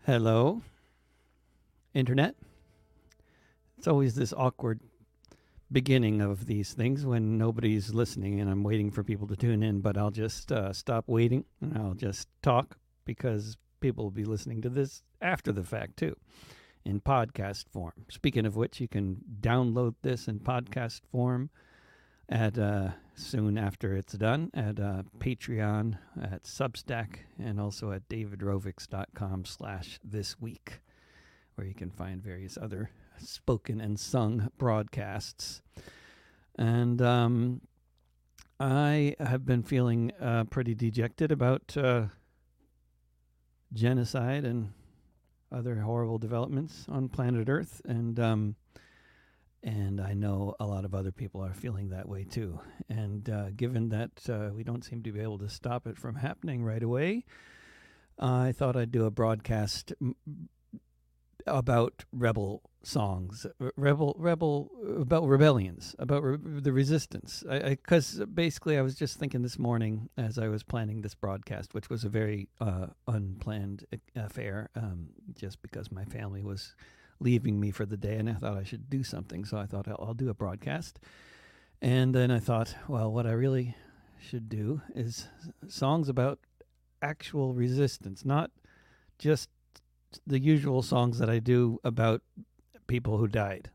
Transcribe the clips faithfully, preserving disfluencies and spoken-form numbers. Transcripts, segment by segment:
Hello, Internet. It's always this awkward beginning of these things when nobody's listening and I'm waiting for people to tune in, but I'll just uh, stop waiting and I'll just talk because people will be listening to this after the fact too, in podcast form. Speaking of which, you can download this in podcast form at uh, soon after it's done at uh, Patreon, at Substack, and also at davidrovics.com slash this week, where you can find various other spoken and sung broadcasts. And um, I have been feeling uh, pretty dejected about uh, genocide and other horrible developments on planet Earth, and um, and I know a lot of other people are feeling that way too. And uh, given that uh, we don't seem to be able to stop it from happening right away, I thought I'd do a broadcast m- about rebel songs, rebel, rebel, about rebellions, about re- the resistance. Because basically, I was just thinking this morning as I was planning this broadcast, which was a very uh, unplanned affair, um, just because my family was leaving me for the day, and I thought I should do something. So I thought I'll, I'll do a broadcast. And then I thought, well, what I really should do is songs about actual resistance, not just the usual songs that I do about people who died.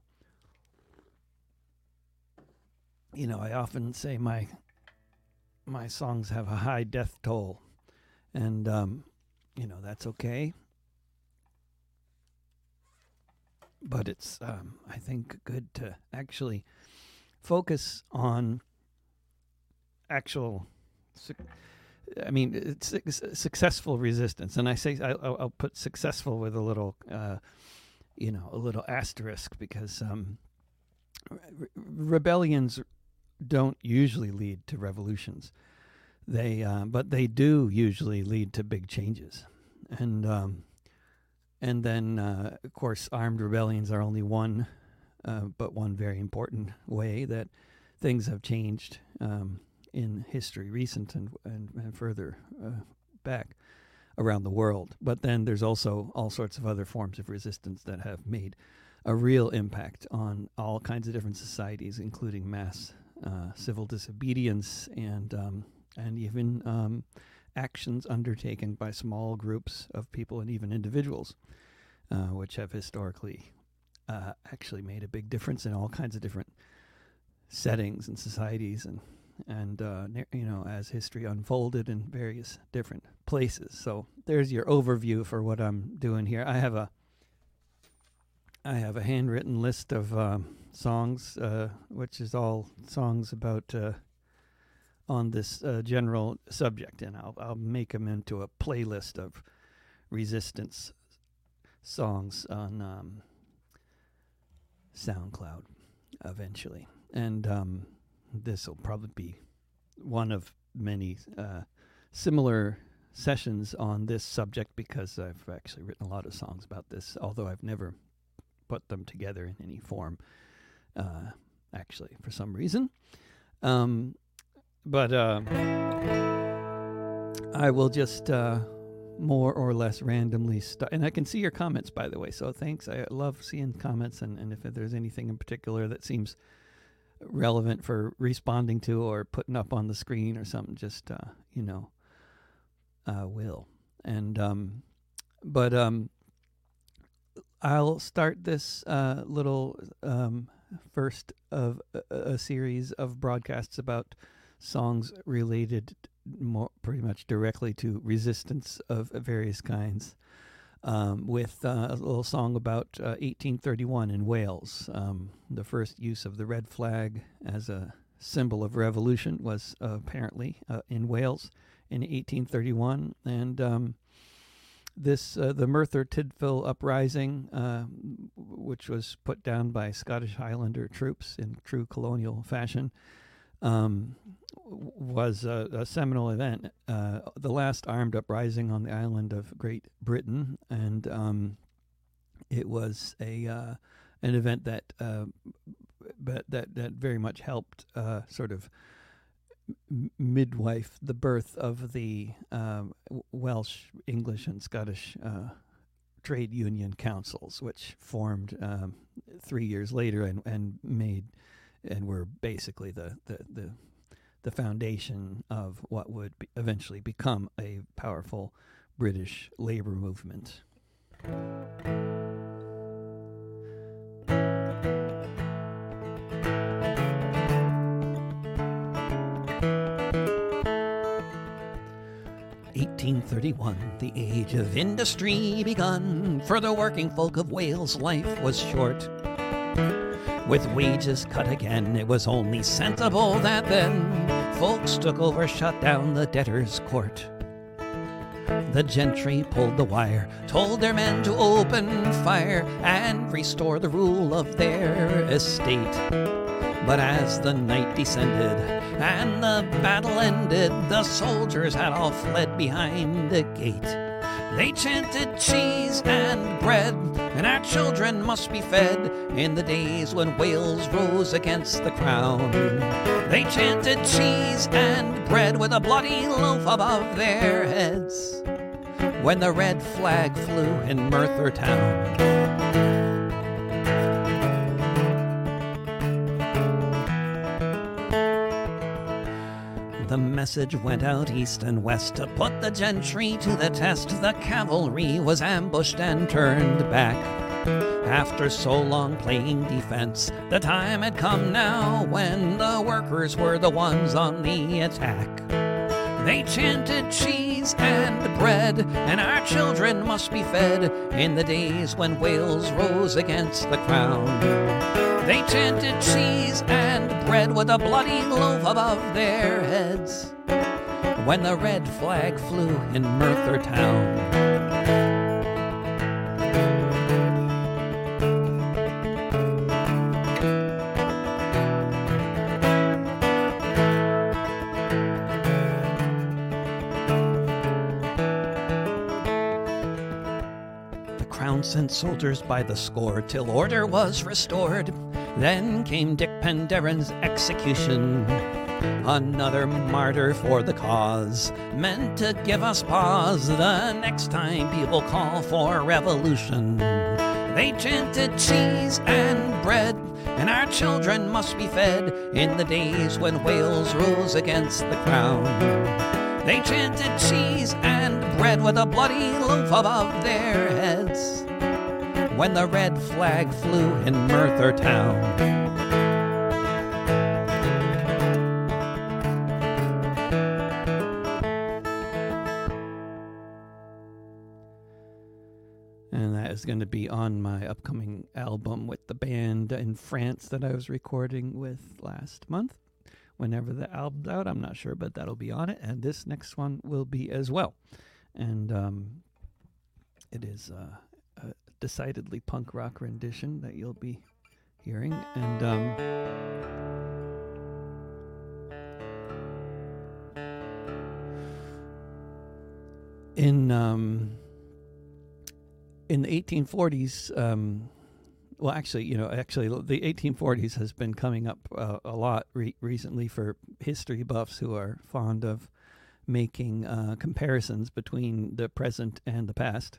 You know, I often say my my songs have a high death toll, and um, you know, that's okay. But it's, um, I think, good to actually focus on actual, I mean, it's successful resistance. And I say, I'll, I'll put successful with a little, uh, you know, a little asterisk, because um, re- rebellions don't usually lead to revolutions. They, uh, but they do usually lead to big changes. And, um, And then, uh, of course, armed rebellions are only one, uh, but one very important way that things have changed um, in history, recent and, and, and further uh, back around the world. But then there's also all sorts of other forms of resistance that have made a real impact on all kinds of different societies, including mass uh, civil disobedience and um, and even um, actions undertaken by small groups of people and even individuals, uh, which have historically uh, actually made a big difference in all kinds of different settings and societies, and and uh, you know, as history unfolded in various different places. So there's your overview for what I'm doing here. I have a I have a handwritten list of um, songs, uh, which is all songs about. Uh, on this uh, general subject, and I'll I'll make them into a playlist of resistance songs on um, SoundCloud eventually. And um, this will probably be one of many uh, similar sessions on this subject, because I've actually written a lot of songs about this, although I've never put them together in any form, uh, actually, for some reason. Um, But uh, I will just uh, more or less randomly start. And I can see your comments, by the way, so thanks. I love seeing comments, and, and if there's anything in particular that seems relevant for responding to or putting up on the screen or something, just, uh, you know, uh, will. And, um, but um, I'll start this uh, little um, first of a, a series of broadcasts about songs related more pretty much directly to resistance of various kinds, um, with uh, a little song about uh, eighteen thirty-one in Wales. Um, the first use of the red flag as a symbol of revolution was uh, apparently uh, in Wales in eighteen thirty-one, and um, this uh, the Merthyr Tydfil uprising, uh, which was put down by Scottish Highlander troops in true colonial fashion, Um, was a, a seminal event, uh, the last armed uprising on the island of Great Britain, and um, it was a uh, an event that uh, but that that very much helped uh, sort of midwife the birth of the uh, Welsh, English, and Scottish uh, trade union councils, which formed um, three years later and, and made and were basically the, the, the, the foundation of what would be eventually become a powerful British labor movement. eighteen thirty-one, the age of industry begun. For the working folk of Wales, life was short. With wages cut again, it was only sensible that then folks took over, shut down the debtors' court. The gentry pulled the wire, told their men to open fire and restore the rule of their estate. But as the night descended and the battle ended, the soldiers had all fled behind the gate. They chanted cheese and bread, and our children must be fed in the days when Wales rose against the crown. They chanted cheese and bread with a bloody loaf above their heads when the red flag flew in Merthyr town. The message went out east and west to put the gentry to the test. The cavalry was ambushed and turned back. After so long playing defense, the time had come now when the workers were the ones on the attack. They chanted cheese and bread, and our children must be fed in the days when Wales rose against the crown. They chanted cheese and bread with a bloody loaf above their heads when the red flag flew in Merthyr town. The Crown sent soldiers by the score till order was restored. Then came Dick Penderyn's execution, another martyr for the cause, meant to give us pause the next time people call for revolution. They chanted cheese and bread, and our children must be fed in the days when Wales rose against the crown. They chanted cheese and bread with a bloody loaf above their heads when the red flag flew in Merthyr town. And that is going to be on my upcoming album with the band in France that I was recording with last month. Whenever the album's out, I'm not sure, but that'll be on it. And this next one will be as well. And um, it is uh, a decidedly punk rock rendition that you'll be hearing. And um, in um, in the eighteen forties, um, well, actually, you know, actually, the eighteen forties has been coming up uh, a lot re- recently for history buffs who are fond of making uh, comparisons between the present and the past.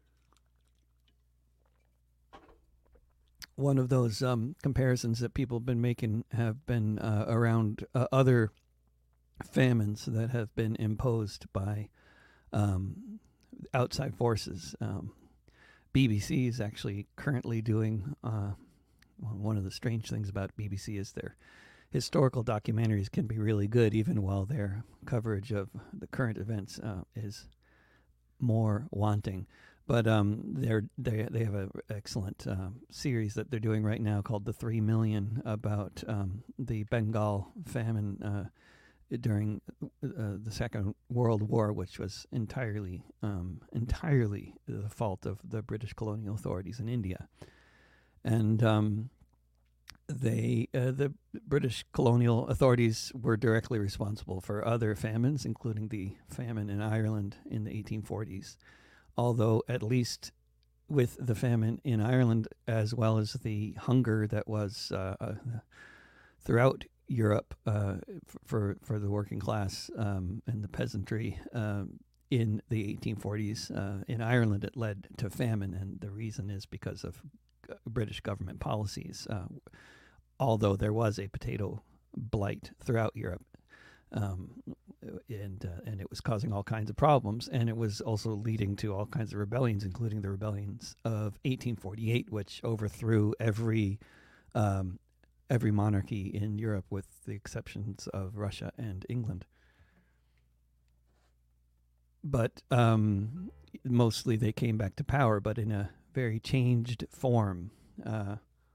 One of those um, comparisons that people have been making have been uh, around uh, other famines that have been imposed by um, outside forces. Um, B B C is actually currently doing, uh, well, one of the strange things about B B C is their historical documentaries can be really good even while their coverage of the current events uh, is more wanting. But um, they're, they they have an excellent uh, series that they're doing right now called The Three Million about um, the Bengal famine uh, during uh, the Second World War, which was entirely um, entirely the fault of the British colonial authorities in India. And um, they uh, the British colonial authorities were directly responsible for other famines, including the famine in Ireland in the eighteen forties. Although at least with the famine in Ireland, as well as the hunger that was uh, uh, throughout Europe uh, for for the working class um, and the peasantry, um, in the eighteen forties uh, in Ireland, it led to famine, and the reason is because of g- British government policies. Uh, although there was a potato blight throughout Europe, um, and uh, and it was causing all kinds of problems, and it was also leading to all kinds of rebellions, including the rebellions of eighteen forty-eight, which overthrew every um, every monarchy in Europe, with the exceptions of Russia and England. But um, mostly they came back to power, but in a very changed form. Uh,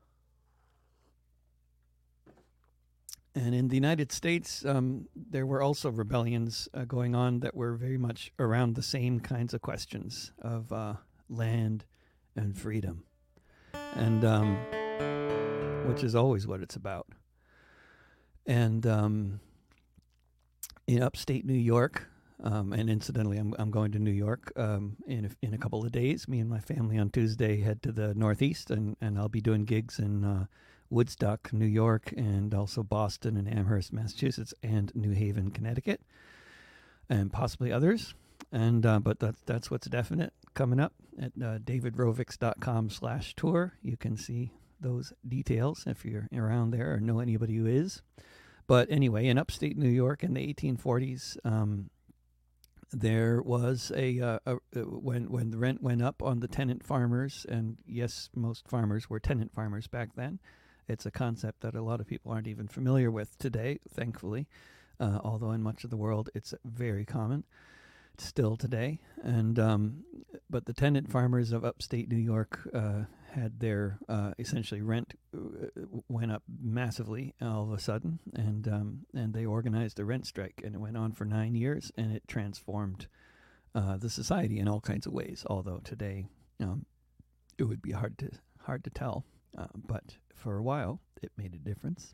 and in the United States, um, there were also rebellions uh, going on that were very much around the same kinds of questions of uh, land and freedom, and um, which is always what it's about. And um, in upstate New York, Um, and incidentally, I'm I'm going to New York um, in a, in a couple of days. Me and my family on Tuesday head to the Northeast, and, and I'll be doing gigs in uh, Woodstock, New York, and also Boston and Amherst, Massachusetts, and New Haven, Connecticut, and possibly others. And uh, but that's that's what's definite coming up at uh, davidrovics.com slash tour. You can see those details if you're around there or know anybody who is. But anyway, in upstate New York in the eighteen forties. Um, There was a, uh, a when when the rent went up on the tenant farmers, and yes, most farmers were tenant farmers back then. It's a concept that a lot of people aren't even familiar with today, thankfully, uh, although in much of the world it's very common still today. And um, but the tenant farmers of upstate New York uh, had their uh, essentially rent uh, went up massively all of a sudden, and um, and they organized a rent strike, and it went on for nine years, and it transformed uh, the society in all kinds of ways. Although today um, it would be hard to hard to tell, uh, but for a while it made a difference.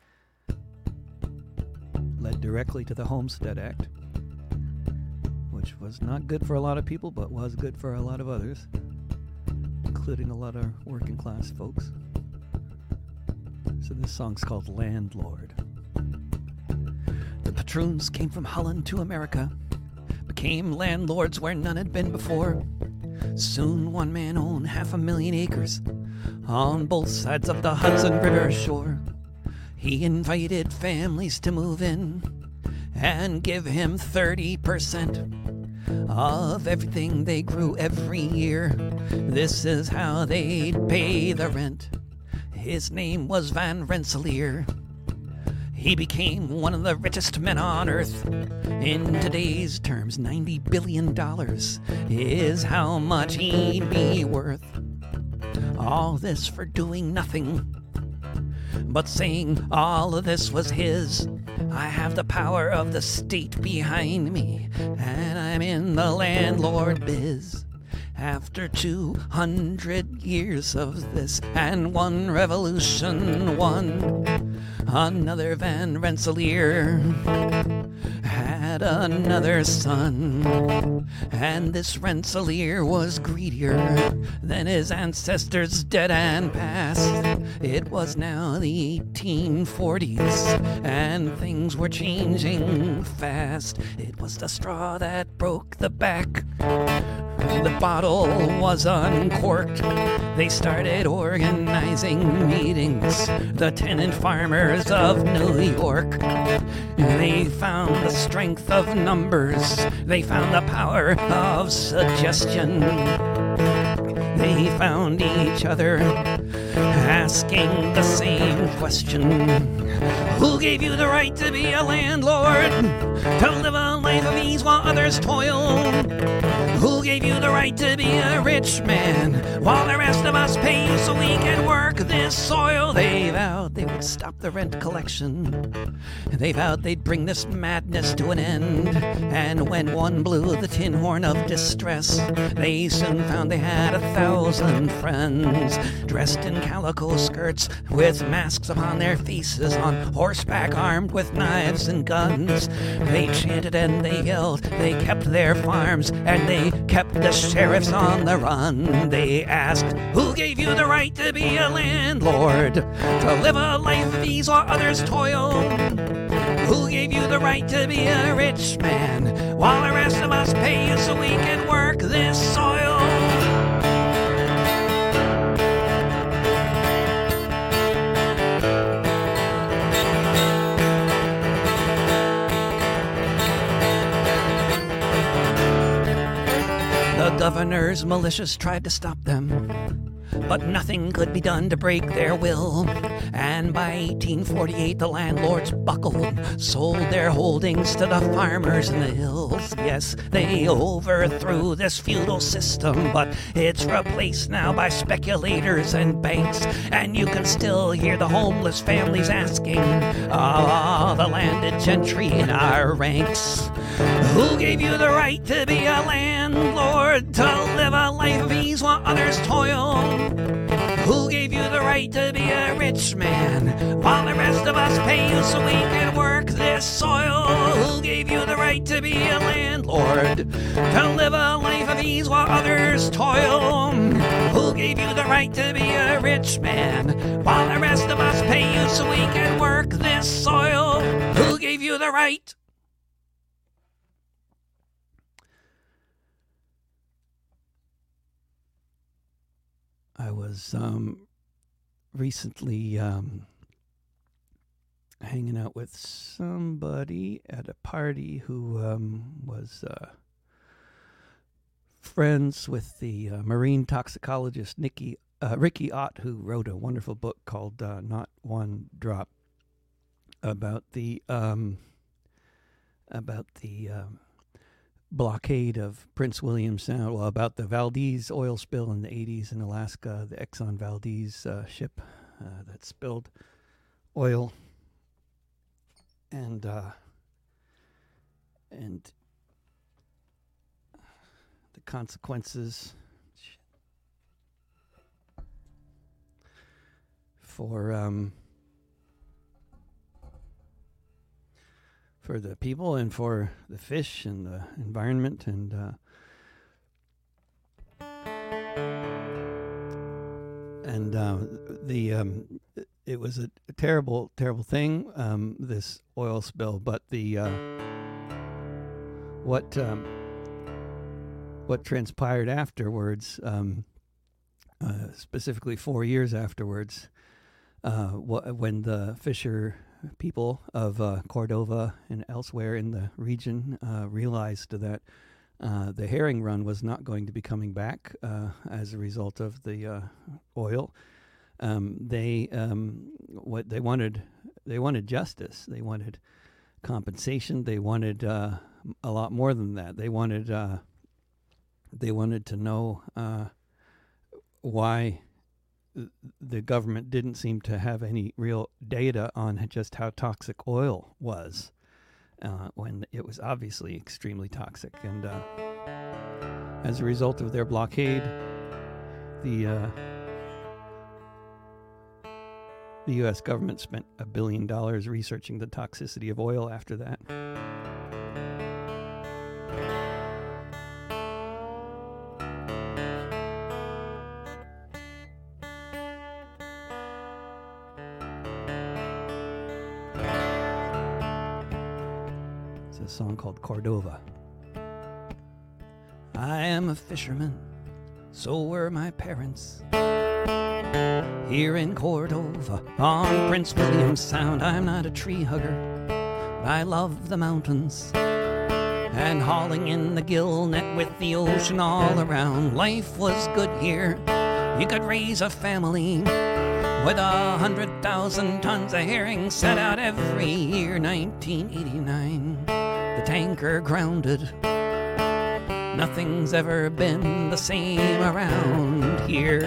Led directly to the Homestead Act, which was not good for a lot of people, but was good for a lot of others, including a lot of working class folks. So this song's called Landlord. The patroons came from Holland to America, became landlords where none had been before. Soon one man owned half a million acres on both sides of the Hudson River shore. He invited families to move in and give him thirty percent of everything they grew every year. This is how they'd pay the rent. His name was Van Rensselaer. He became one of the richest men on earth. In today's terms, ninety billion dollars is how much he'd be worth. All this for doing nothing but saying all of this was his. I have the power of the state behind me, and I'm in the landlord biz. After two hundred years of this and one revolution won, another Van Rensselaer had another son, and this Rensselaer was greedier than his ancestors dead and past. It was now the eighteen forties, and things were changing fast. It was the straw that broke the back. The bottle was uncorked. They started organizing meetings, the tenant farmers of New York. They found the strength of numbers. They found the power of suggestion. They found each other asking the same question. Who gave you the right to be a landlord? To live a life of ease while others toil? Who gave you the right to be a rich man while the rest of us pay so we can work this soil? They vowed they would stop the rent collection. They vowed they'd bring this madness to an end. And when one blew the tin horn of distress, they soon found they had a thousand friends, dressed in calico skirts with masks upon their faces, on horseback armed with knives and guns. They chanted and they yelled, they kept their farms, and they kept the sheriffs on the run. They asked, who gave you the right to be a landlord, to live a life of ease while others toil? Who gave you the right to be a rich man, while the rest of us pay you so we can work this soil? The governor's militias tried to stop them, but nothing could be done to break their will. And by eighteen forty-eight, the landlords buckled, sold their holdings to the farmers in the hills. Yes, they overthrew this feudal system, but it's replaced now by speculators and banks. And you can still hear the homeless families asking, ah, the landed gentry in our ranks, who gave you the right to be a landlord, to live a life of ease while others toil? Who gave you the right to be a rich man, while the rest of us pay you so we can work this soil? Who gave you the right to be a landlord, to live a life of ease while others toil? Who gave you the right to be a rich man, while the rest of us pay you so we can work this soil? Who gave you the right? I was um, recently um, hanging out with somebody at a party who um, was uh, friends with the uh, marine toxicologist Nikki, uh, Ricky Ott, who wrote a wonderful book called uh, Not One Drop about the um, about the um, blockade of Prince William Sound, well, about the Valdez oil spill in the eighties in Alaska, the Exxon Valdez uh, ship uh, that spilled oil, and uh, and the consequences for um, for the people and for the fish and the environment, and uh, and uh, the um, it was a, a terrible, terrible thing, um, this oil spill. But the uh, what um, what transpired afterwards, um, uh, specifically four years afterwards, uh, wh- when the fisher people of uh, Cordova and elsewhere in the region uh, realized that uh, the herring run was not going to be coming back uh, as a result of the uh, oil. Um, they um, what they wanted they wanted justice. They wanted compensation. They wanted uh, a lot more than that. They wanted uh, they wanted to know uh, why the government didn't seem to have any real data on just how toxic oil was, uh, when it was obviously extremely toxic. And uh, as a result of their blockade, the uh, the U S government spent a billion dollars researching the toxicity of oil after that. A song called Cordova. I am a fisherman, so were my parents. Here in Cordova, on Prince William Sound, I'm not a tree hugger, but I love the mountains. And hauling in the gill net with the ocean all around, life was good here. You could raise a family with a hundred thousand tons of herring set out every year. nineteen eighty-nine. The tanker grounded. Nothing's ever been the same around here.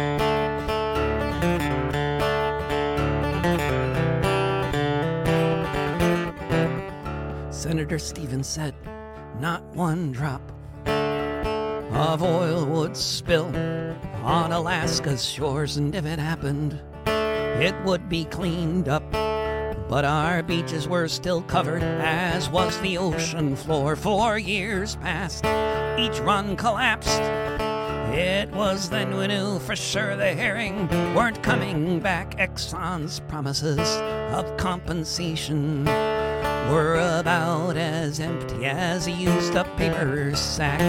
Senator Stevens said, not one drop of oil would spill on Alaska's shores, and if it happened, it would be cleaned up but our beaches were still covered, as was the ocean floor. For years past, each run collapsed. It was then we knew for sure the herring weren't coming back. Exxon's promises of compensation were about as empty as a used-up paper sack.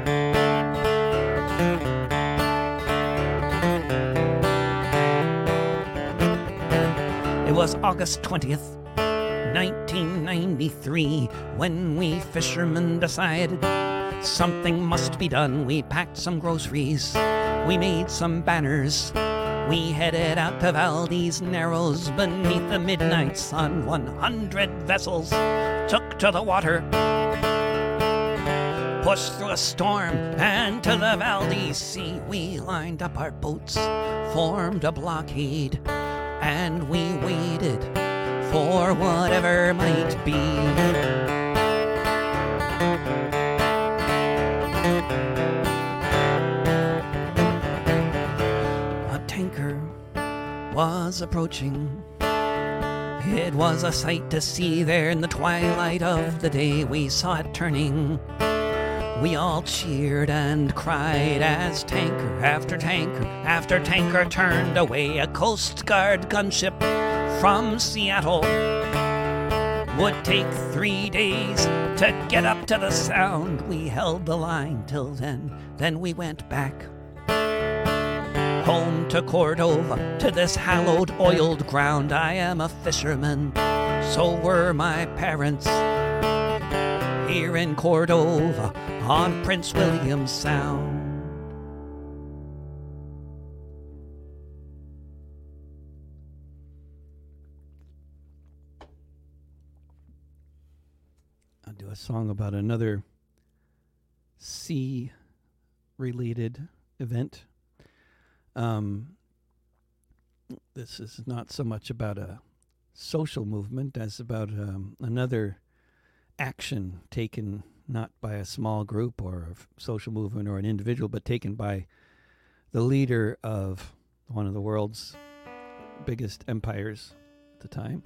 It was August twentieth, nineteen ninety-three, when we fishermen decided something must be done. We packed some groceries, we made some banners, we headed out to Valdez Narrows beneath the midnight sun. One hundred vessels took to the water, pushed through a storm and to the Valdez Sea. We lined up our boats, formed a blockade, and we waited for whatever might be. A tanker was approaching. It was a sight to see there in the twilight of the day. We saw it turning. We all cheered and cried as tanker after tanker after tanker turned away. A Coast Guard gunship from Seattle would take three days to get up to the Sound. We held the line till then, then we went back home to Cordova, to this hallowed oiled ground. I am a fisherman, so were my parents, here in Cordova on Prince William Sound. I'll do a song about another sea-related event. Um, this is not so much about a social movement as about um, another action taken not by a small group or a social movement or an individual, but taken by the leader of one of the world's biggest empires at the time.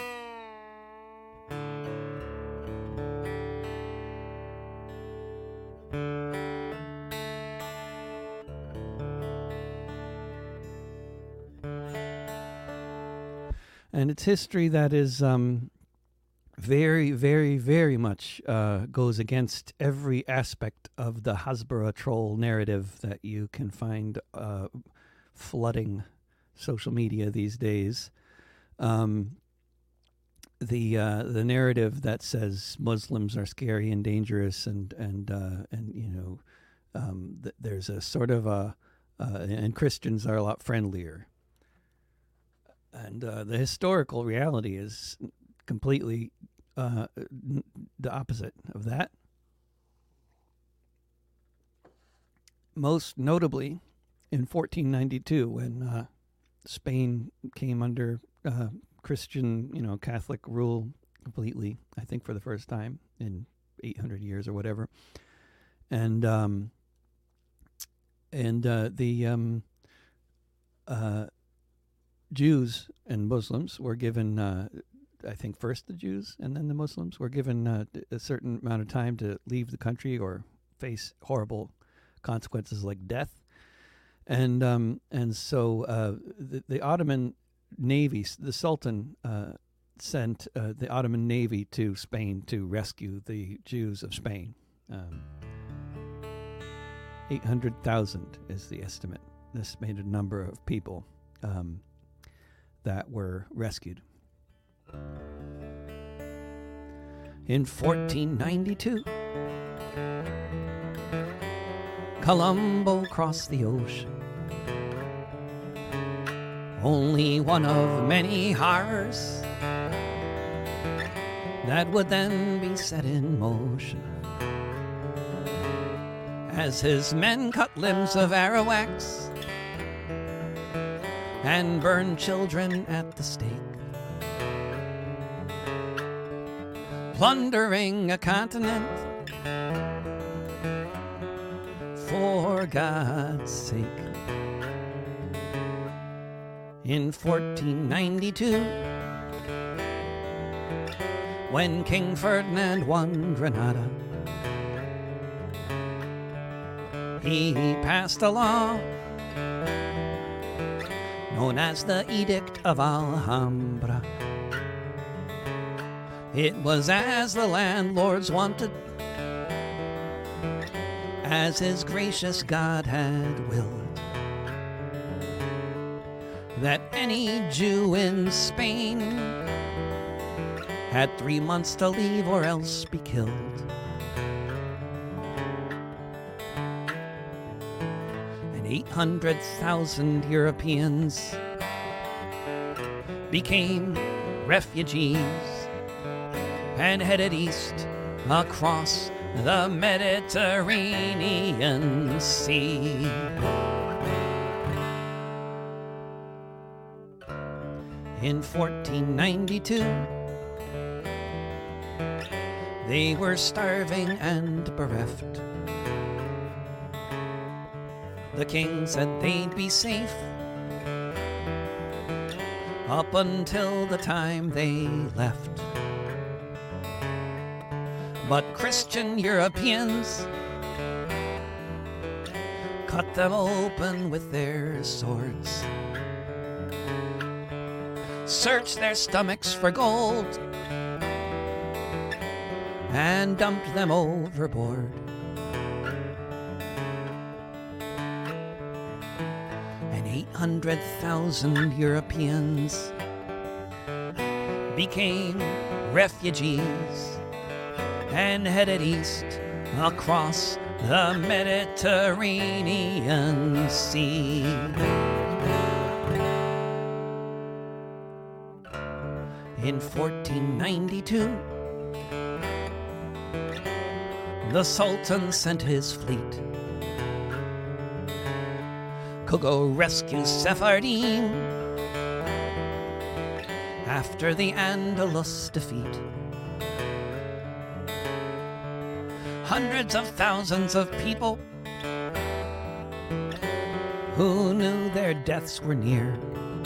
And it's history that is um, very, very, very much uh, goes against every aspect of the Hasbara troll narrative that you can find uh, flooding social media these days. Um, the uh, the narrative that says Muslims are scary and dangerous, and and uh, and you know, um, th- there's a sort of a uh, and Christians are a lot friendlier. And uh, the historical reality is completely uh, n- the opposite of that. Most notably, in fourteen ninety-two, when uh, Spain came under uh, Christian, you know, Catholic rule completely, I think for the first time in eight hundred years or whatever, and um, and uh, the um, uh, Jews and Muslims were given, uh, I think first the Jews and then the Muslims were given uh, a certain amount of time to leave the country or face horrible consequences like death. And um, and so uh, the, the Ottoman Navy, the Sultan uh, sent uh, the Ottoman Navy to Spain to rescue the Jews of Spain. Um, eight hundred thousand is the estimate, the estimated number of people Um, that were rescued. In fourteen ninety-two, Columbo crossed the ocean, only one of many horrors that would then be set in motion as his men cut limbs of Arawaks and burn children at the stake, plundering a continent for God's sake. In fourteen ninety-two, when King Ferdinand won Granada. He passed a law known as the Edict of Alhambra. It was as the landlords wanted, as his gracious God had willed, that any Jew in Spain had three months to leave or else be killed. And eight hundred thousand Europeans became refugees and headed east across the Mediterranean Sea. In fourteen ninety-two, they were starving and bereft. The king said they'd be safe up until the time they left. But Christian Europeans cut them open with their swords, searched their stomachs for gold, and dumped them overboard. And eight hundred thousand Europeans became refugees and headed east across the Mediterranean Sea. In fourteen ninety-two, the Sultan sent his fleet to go rescue Sephardim after the Andalus defeat. Hundreds of thousands of people who knew their deaths were near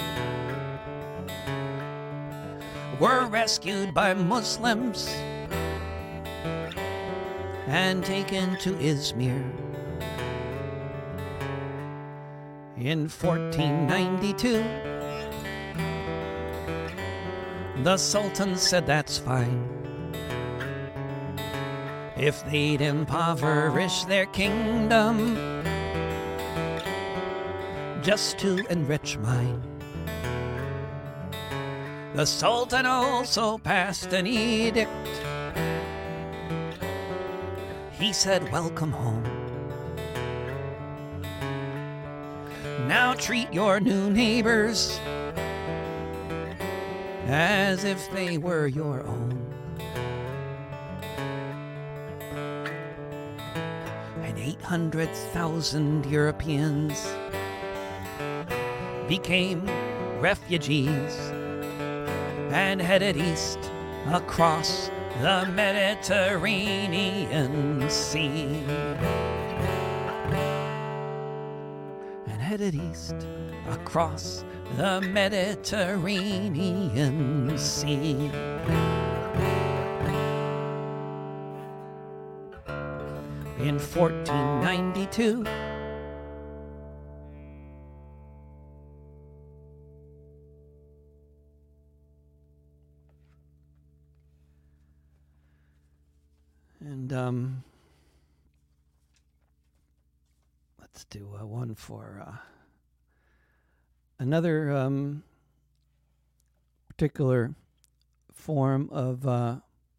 were rescued by Muslims and taken to Izmir. In fourteen ninety-two, the Sultan said that's fine if they'd impoverish their kingdom just to enrich mine. The Sultan also passed an edict. He said, welcome home. Now treat your new neighbors as if they were your own. And eight hundred thousand Europeans became refugees and headed east across the Mediterranean Sea. And headed east across the Mediterranean Sea. In fourteen ninety-two, and um, let's do uh, one for uh, another um, particular form of uh,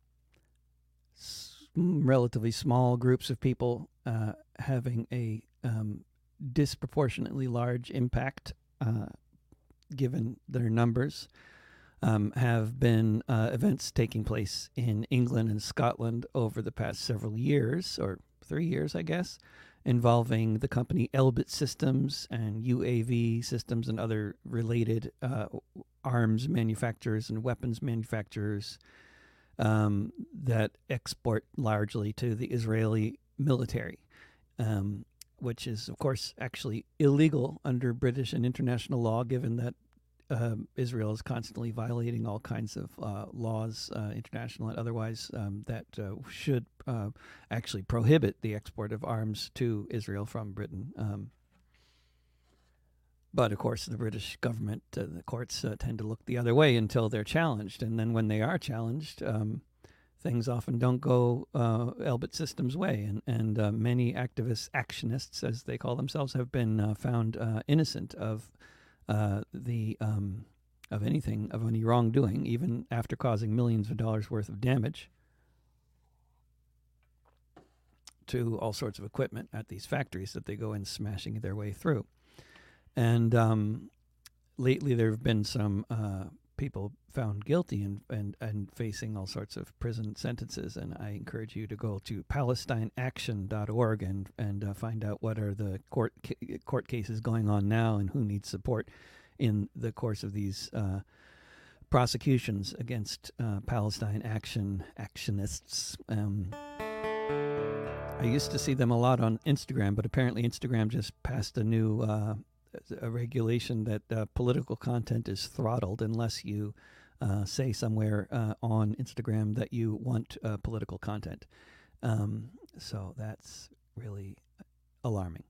s- relatively small groups of people uh, having a um, disproportionately large impact uh, given their numbers. Um, have been uh, events taking place in England and Scotland over the past several years, or three years, I guess, involving the company Elbit Systems and U A V Systems and other related uh, arms manufacturers and weapons manufacturers um, that export largely to the Israeli military, um, which is, of course, actually illegal under British and international law, given that uh, Israel is constantly violating all kinds of uh, laws, uh, international and otherwise, um, that uh, should uh, actually prohibit the export of arms to Israel from Britain. Um, but, of course, the British government, uh, the courts uh, tend to look the other way until they're challenged. And then when they are challenged, um, things often don't go uh, Elbit Systems' way. And, and uh, many activists, actionists, as they call themselves, have been uh, found uh, innocent of uh, the um, of anything, of any wrongdoing, even after causing millions of dollars worth of damage to all sorts of equipment at these factories that they go in smashing their way through. And um, lately there have been some uh, people found guilty and, and, and facing all sorts of prison sentences. And I encourage you to go to palestine action dot org and, and uh, find out what are the court ca- court cases going on now and who needs support in the course of these uh, prosecutions against uh, Palestine Action actionists. Um, I used to see them a lot on Instagram, but apparently Instagram just passed a new uh, a regulation that uh, political content is throttled unless you uh, say somewhere uh, on Instagram that you want uh, political content. Um, so that's really alarming.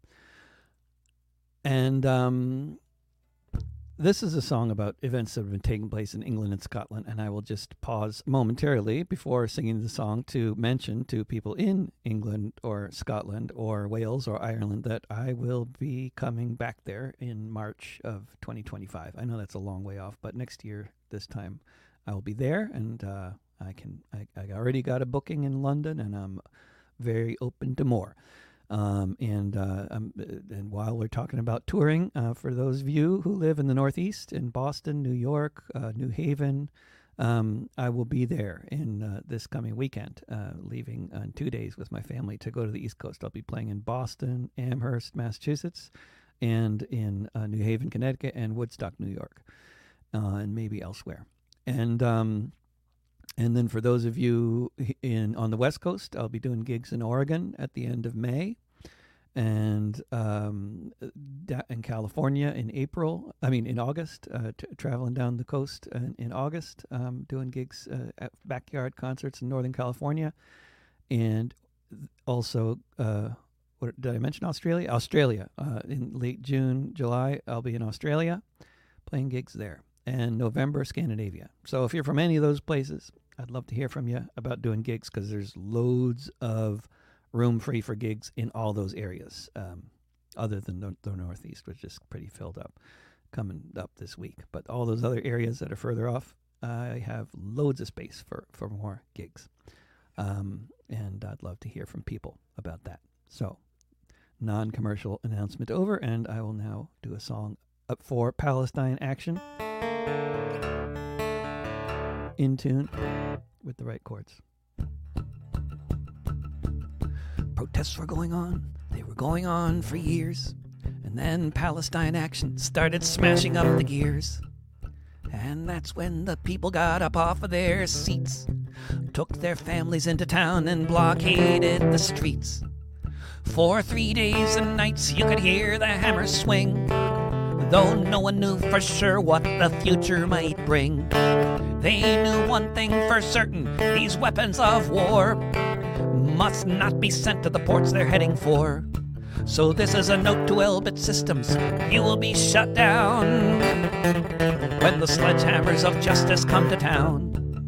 And um, this is a song about events that have been taking place in England and Scotland, and I will just pause momentarily before singing the song to mention to people in England or Scotland or Wales or Ireland that I will be coming back there in March of twenty twenty-five. I know that's a long way off, but next year, this time, I will be there, and uh, I can. I, I already got a booking in London, and I'm very open to more. Um, and uh, um, and while we're talking about touring, uh, for those of you who live in the Northeast, in Boston, New York, uh, New Haven, um, I will be there in uh, this coming weekend, uh, leaving on two days with my family to go to the East Coast. I'll be playing in Boston, Amherst, Massachusetts, and in uh, New Haven, Connecticut, and Woodstock, New York, uh, and maybe elsewhere. And um, And then for those of you in on the West Coast, I'll be doing gigs in Oregon at the end of May, and um, in California in April. I mean in August, uh, t- traveling down the coast in, in August, um, doing gigs uh, at backyard concerts in Northern California, and also uh, what did I mention? Australia. Australia uh, in late June, July. I'll be in Australia, playing gigs there. And November, Scandinavia. So if you're from any of those places, I'd love to hear from you about doing gigs, because there's loads of room free for gigs in all those areas, um, other than the, the Northeast, which is pretty filled up, coming up this week. But all those other areas that are further off, I have loads of space for, for more gigs. Um, and I'd love to hear from people about that. So, non-commercial announcement over, and I will now do a song up for Palestine Action. In tune with the right chords. Protests were going on, they were going on for years, and then Palestine Action started smashing up the gears. And that's when the people got up off of their seats, took their families into town and blockaded the streets. For three days and nights you could hear the hammers swing, though no one knew for sure what the future might bring. They knew one thing for certain: these weapons of war must not be sent to the ports they're heading for. So this is a note to Elbit Systems: you will be shut down when the sledgehammers of justice come to town.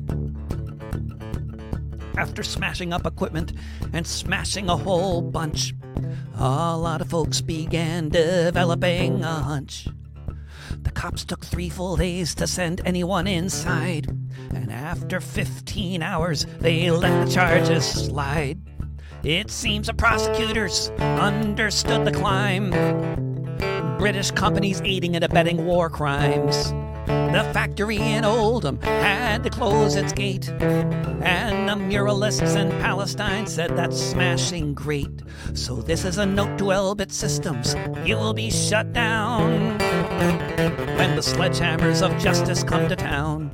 After smashing up equipment and smashing a whole bunch, a lot of folks began developing a hunch. The cops took three full days to send anyone inside, and after fifteen hours, they let the charges slide. It seems the prosecutors understood the climb. British companies aiding and abetting war crimes. The factory in Oldham had to close its gate, and the muralists in Palestine said that's smashing great. So this is a note to Elbit Systems: you will be shut down when the sledgehammers of justice come to town.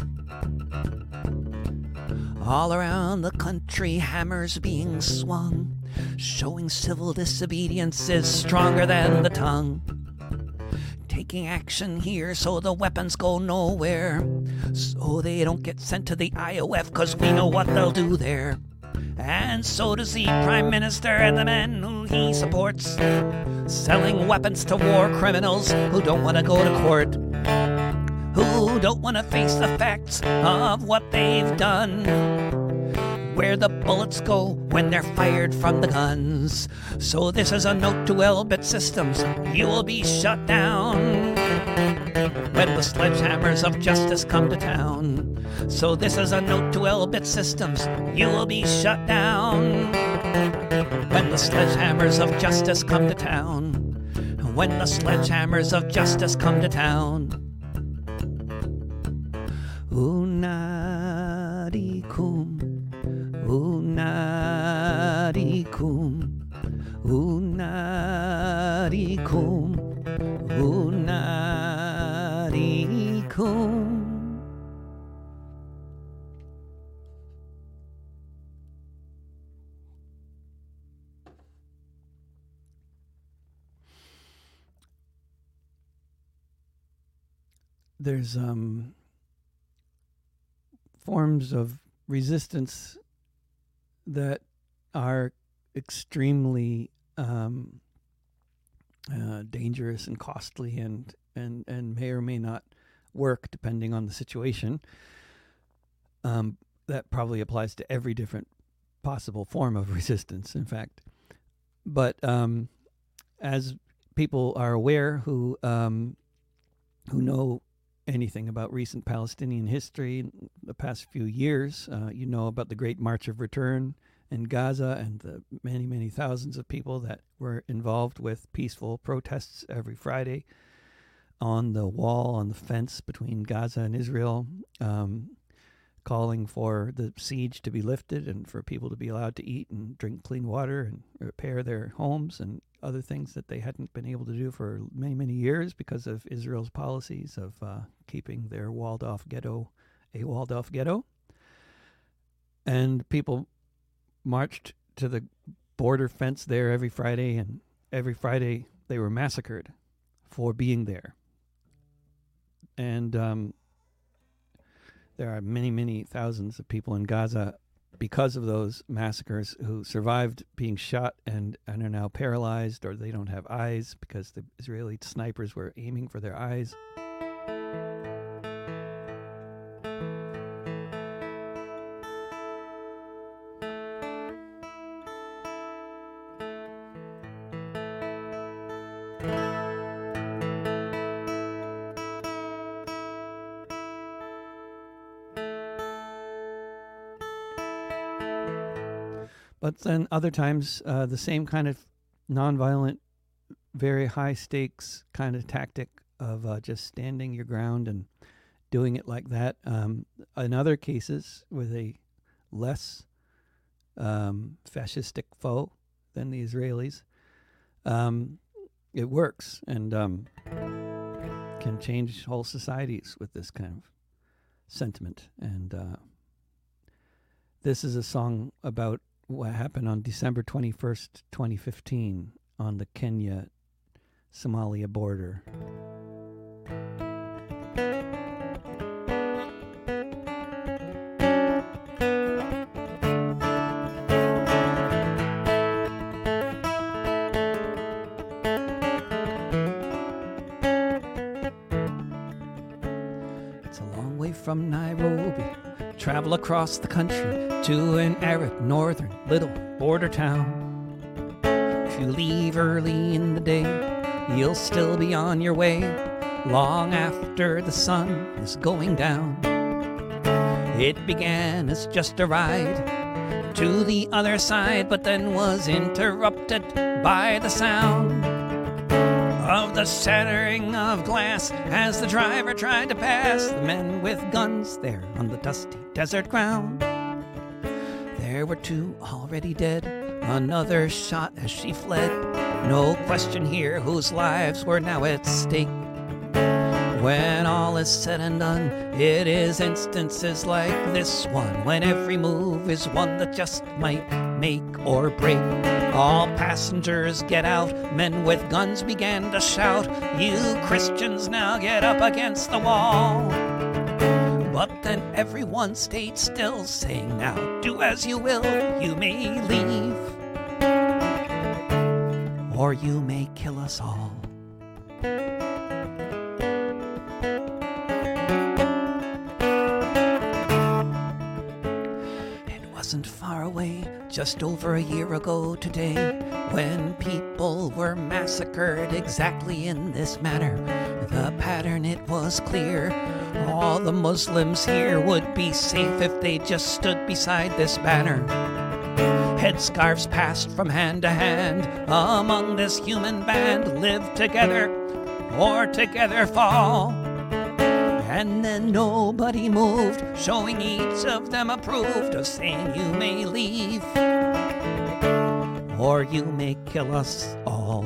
All around the country, hammers being swung, showing civil disobedience is stronger than the tongue. taking action here so the weapons go nowhere. So they don't get sent to the I O F, cause we know what they'll do there. And so does the Prime Minister and the men who he supports, selling weapons to war criminals who don't want to go to court, who don't want to face the facts of what they've done, where the bullets go when they're fired from the guns. So this is a note to Elbit Systems, you will be shut down when the sledgehammers of justice come to town. So this is a note to Elbit Systems, you will be shut down when the sledgehammers of justice come to town. When the sledgehammers of justice come to town. Unadikum, unadikum, unadikum, unadikum. There's um, forms of resistance that are extremely um, uh, dangerous and costly, and, and, and may or may not work depending on the situation. Um, that probably applies to every different possible form of resistance, in fact. But um, as people are aware who um, who know anything about recent Palestinian history in the past few years, uh, you know about the Great March of Return in Gaza and the many, many thousands of people that were involved with peaceful protests every Friday on the wall, on the fence between Gaza and Israel, um, calling for the siege to be lifted and for people to be allowed to eat and drink clean water and repair their homes and other things that they hadn't been able to do for many, many years because of Israel's policies of uh, keeping their walled-off ghetto a walled-off ghetto. And people marched to the border fence there every Friday, and every Friday they were massacred for being there. And um, there are many, many thousands of people in Gaza because of those massacres who survived being shot and, and are now paralyzed, or they don't have eyes because the Israeli snipers were aiming for their eyes. But then other times, uh, the same kind of nonviolent, very high stakes kind of tactic of uh, just standing your ground and doing it like that. Um, in other cases, with a less um, fascistic foe than the Israelis, um, it works and um, can change whole societies with this kind of sentiment. And uh, this is a song about what happened on December twenty-first, twenty fifteen on the Kenya-Somalia border. It's a long way from Nairobi, travel across the country to an arid northern little border town. If you leave early in the day, you'll still be on your way long after the sun is going down. It began as just a ride to the other side, but then was interrupted by the sound of the shattering of glass as the driver tried to pass the men with guns there on the dusty desert ground. There were two already dead, another shot as she fled. No question here whose lives were now at stake. When all is said and done, it is instances like this one, when every move is one that just might make or break. All passengers get out, men with guns began to shout, "You Christians now get up against the wall." But then everyone stayed still, saying, "Now do as you will, you may leave, or you may kill us all." Wasn't far away, just over a year ago today, when people were massacred exactly in this manner. The pattern, it was clear. All the Muslims here would be safe if they just stood beside this banner. Headscarves passed from hand to hand among this human band. Live together or together fall. And then nobody moved, showing each of them approved of saying, "You may leave, or you may kill us all."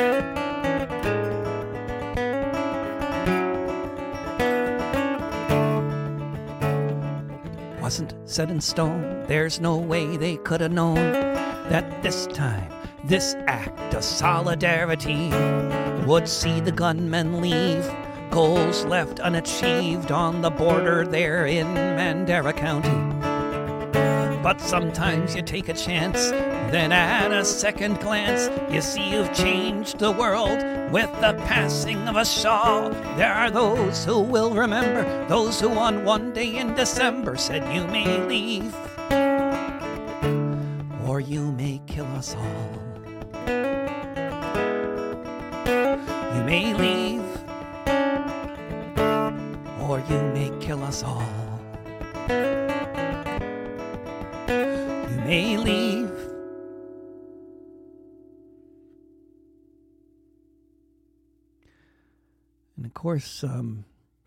Wasn't set in stone, there's no way they could have known that this time, this act of solidarity would see the gunmen leave. Goals left unachieved on the border there in Mandara County. But sometimes you take a chance, then at a second glance, you see you've changed the world with the passing of a shawl. There are those who will remember, those who on one day in December said, "You may leave, or you may kill us all. You may leave, or you may kill us all. You may leave." And of course, um,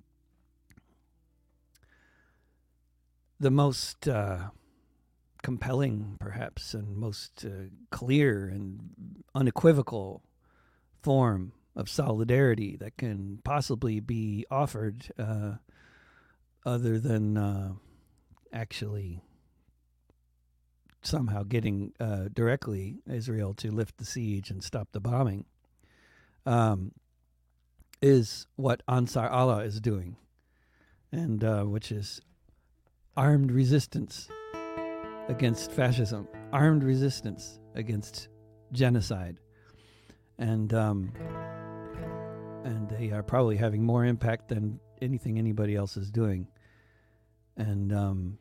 the most uh, compelling, perhaps, and most uh, clear and unequivocal form of solidarity that can possibly be offered, uh, other than uh, actually somehow getting uh, directly Israel to lift the siege and stop the bombing, um, is what Ansar Allah is doing, and uh, which is armed resistance against fascism, armed resistance against genocide. And um, and they are probably having more impact than anything anybody else is doing. And um,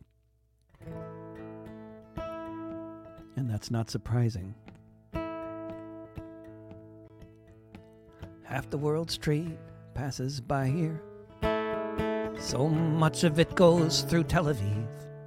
and that's not surprising. Half the world's trade passes by here. So much of it goes through Tel Aviv.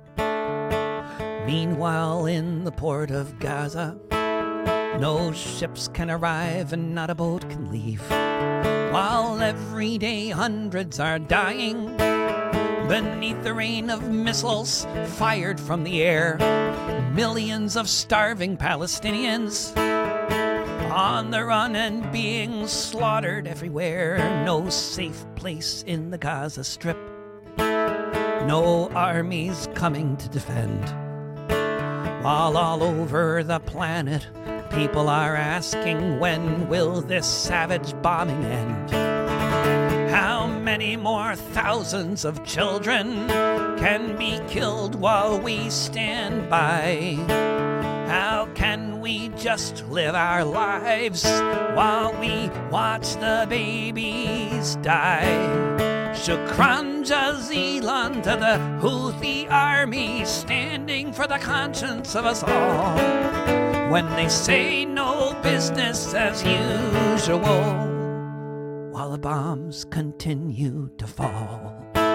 Meanwhile, in the port of Gaza, no ships can arrive and not a boat can leave. While every day hundreds are dying beneath the rain of missiles fired from the air. Millions of starving Palestinians on the run and being slaughtered everywhere. No safe place in the Gaza Strip. No armies coming to defend. While all over the planet, people are asking, when will this savage bombing end? How many more thousands of children can be killed while we stand by? How can we just live our lives while we watch the babies die? Shukran jazilan to the Houthi army standing for the conscience of us all. When they say no business as usual, while the bombs continue to fall.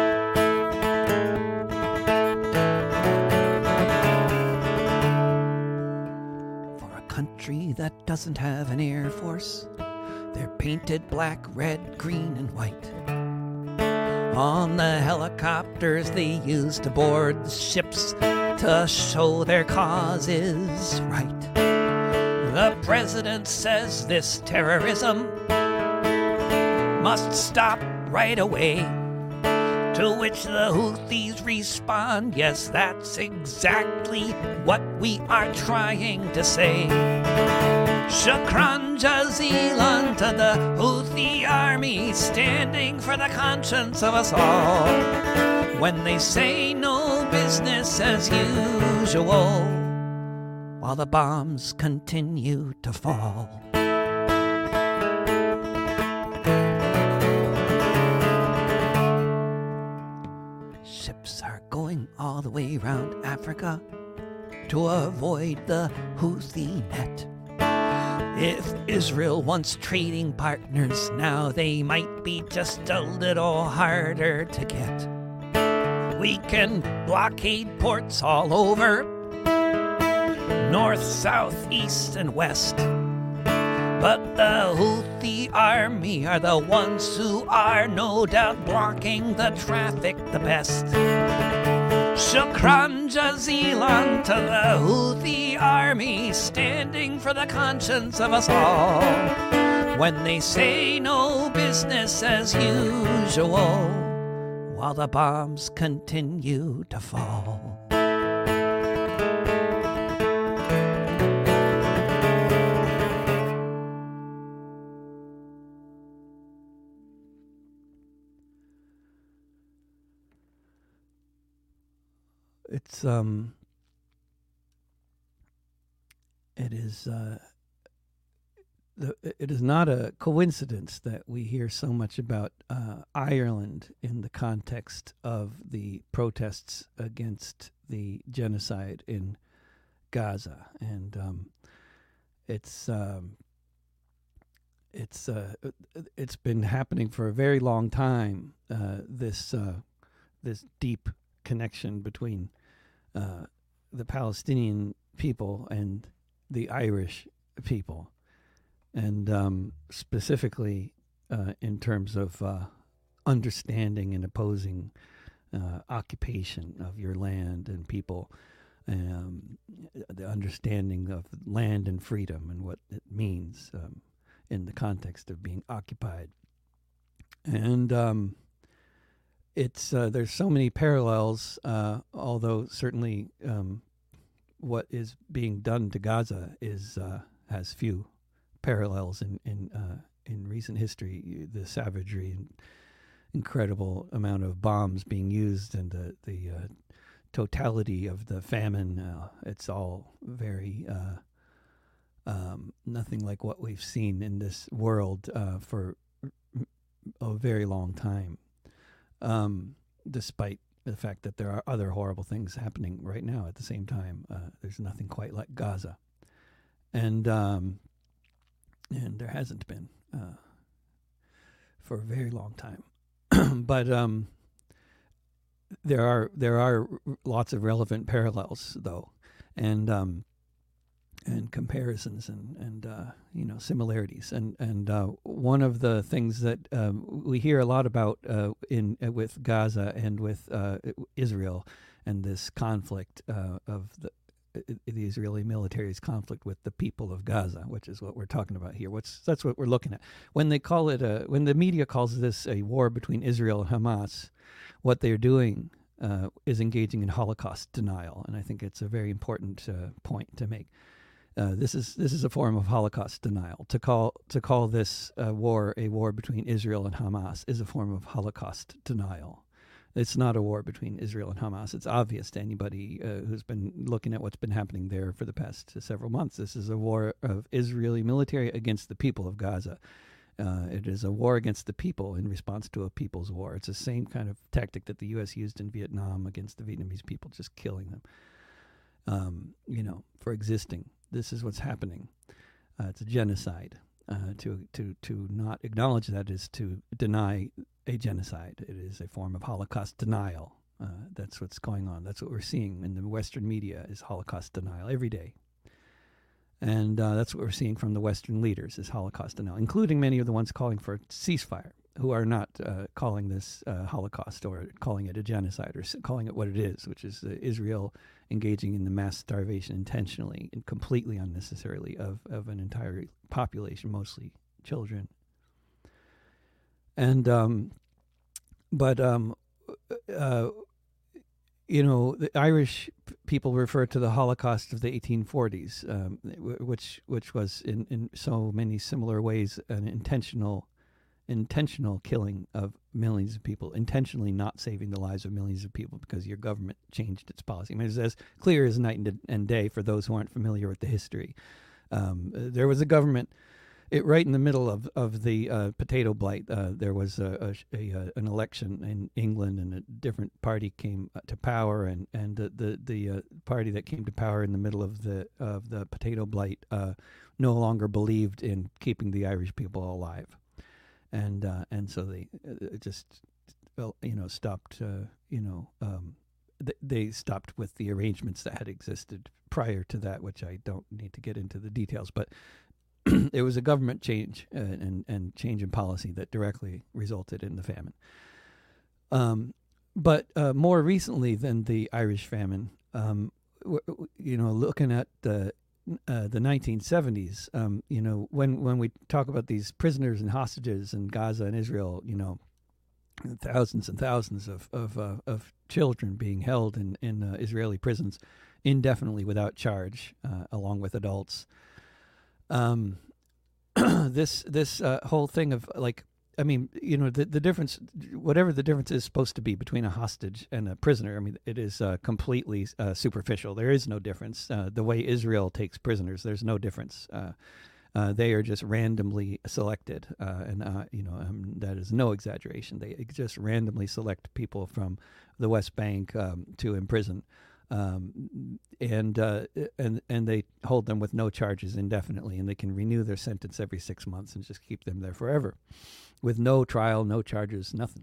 For a country that doesn't have an air force, they're painted black, red, green, and white. On the helicopters they use to board the ships to show their cause is right. The president says this terrorism must stop right away. To which the Houthis respond, yes, that's exactly what we are trying to say. Shukran jazilan to the Houthi army, standing for the conscience of us all, when they say no business as usual, while the bombs continue to fall. Ships are going all the way around Africa to avoid the Houthi net. If Israel wants trading partners now, they might be just a little harder to get. We can blockade ports all over, north, south, east, and west. But the Houthi army are the ones who are no doubt blocking the traffic the best. Shukran jazilan to the Houthi army, standing for the conscience of us all, when they say no business as usual, while the bombs continue to fall. It's um it is uh the, it is not a coincidence that we hear so much about uh, Ireland in the context of the protests against the genocide in Gaza, and um, it's um, it's uh, it's been happening for a very long time. Uh, this uh, this deep connection between uh, the Palestinian people and the Irish people, and um, specifically uh, in terms of uh, understanding and opposing uh, occupation of your land and people, um, the understanding of land and freedom and what it means um, in the context of being occupied. And um, it's uh, there's so many parallels, uh, although certainly um, what is being done to Gaza is uh, has few parallels in in uh, in recent history. The savagery and incredible amount of bombs being used, and the the uh, totality of the famine. Uh, it's all very uh, um, nothing like what we've seen in this world uh, for a very long time. Um, despite the fact that there are other horrible things happening right now at the same time, uh, there's nothing quite like Gaza, and um, and there hasn't been uh, for a very long time. But um, there are there are lots of relevant parallels, though, and um, and comparisons and and uh, you know similarities. And and uh, one of the things that um, we hear a lot about uh, in uh, with Gaza and with uh, Israel and this conflict uh, of the the Israeli military's conflict with the people of Gaza, which is what we're talking about here. What's that's what we're looking at when they call it a when the media calls this a war between Israel and Hamas. What they're doing uh, is engaging in Holocaust denial, and I think it's a very important uh, point to make. Uh, this is this is a form of Holocaust denial. To call to call this uh, war a war between Israel and Hamas is a form of Holocaust denial. It's not a war between Israel and Hamas. It's obvious to anybody uh, who's been looking at what's been happening there for the past uh, several months. This is a war of Israeli military against the people of Gaza. Uh, it is a war against the people in response to a people's war. It's the same kind of tactic that the U S used in Vietnam against the Vietnamese people, just killing them, um, you know, for existing. This is what's happening. Uh, it's a genocide. Uh, to to to not acknowledge that is to deny a genocide. It is a form of Holocaust denial. Uh, that's what's going on. That's what we're seeing in the Western media is Holocaust denial every day. And uh, that's what we're seeing from the Western leaders is Holocaust denial, including many of the ones calling for a ceasefire, who are not uh, calling this uh, Holocaust or calling it a genocide or calling it what it is, which is uh, Israel engaging in the mass starvation intentionally and completely unnecessarily of, of an entire population, mostly children. And um, but um, uh, you know, the Irish p- people refer to the Holocaust of the eighteen forties, um, w- which which was in, in so many similar ways an intentional intentional killing of millions of people, intentionally not saving the lives of millions of people because your government changed its policy. I mean, it's as clear as night and, and day for those who aren't familiar with the history. Um, there was a government it, right in the middle of, of the uh, potato blight. Uh, there was a, a, a, an election in England, and a different party came to power, and, and the, the, the uh, party that came to power in the middle of the, of the potato blight uh, no longer believed in keeping the Irish people alive. And uh, and so they uh, just, well, you know, stopped, uh, you know, um, th- they stopped with the arrangements that had existed prior to that, which I don't need to get into the details. But it was a government change uh, and, and change in policy that directly resulted in the famine. Um, but uh, more recently than the Irish famine, um, w- w- you know, looking at the Uh, the nineteen seventies, um, you know, when, when we talk about these prisoners and hostages in Gaza and Israel, you know, thousands and thousands of of, uh, of children being held in, in uh, Israeli prisons indefinitely without charge, uh, along with adults. Um, this this uh, whole thing of, like, I mean, you know, the, the difference, whatever the difference is supposed to be between a hostage and a prisoner, I mean, it is uh, completely uh, superficial. There is no difference. Uh, the way Israel takes prisoners, there's no difference. Uh, uh, they are just randomly selected, uh, and, uh, you know, um, that is no exaggeration. They just randomly select people from the West Bank um, to imprison. Um, and uh, and and they hold them with no charges indefinitely, and they can renew their sentence every six months and just keep them there forever, with no trial, no charges, nothing.